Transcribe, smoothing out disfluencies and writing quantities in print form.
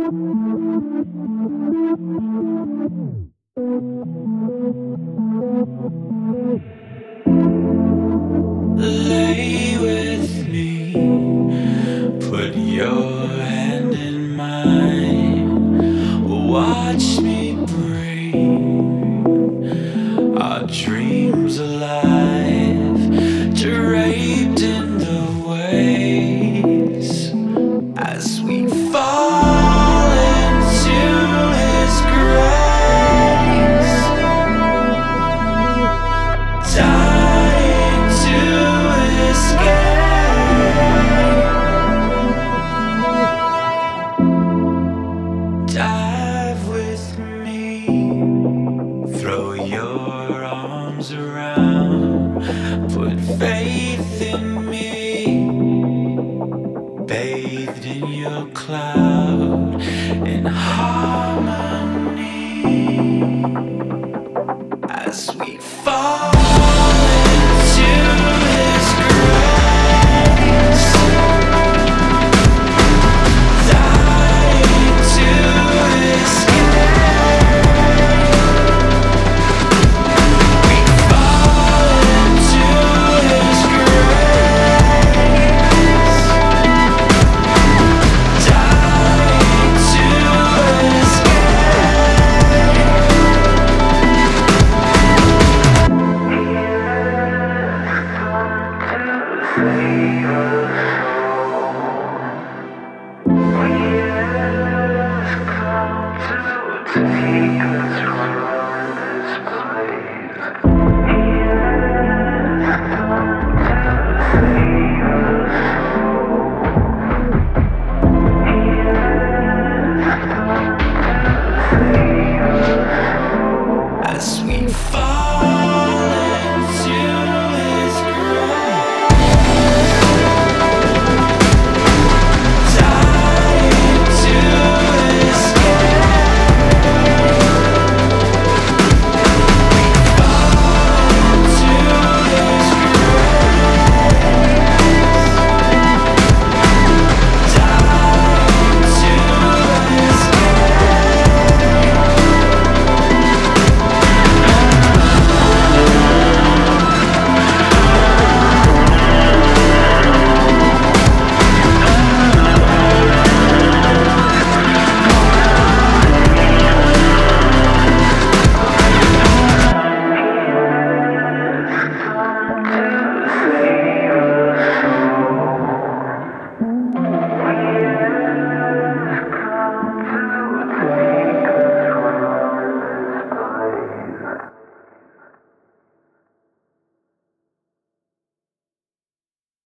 Lay with me, put your hand in mine, watch me bring our dreams alive, draped in the waves as we fall into his grace, dying to escape. Dive with me, throw your arms around, put faith in me, bathed in your cloud in harmony.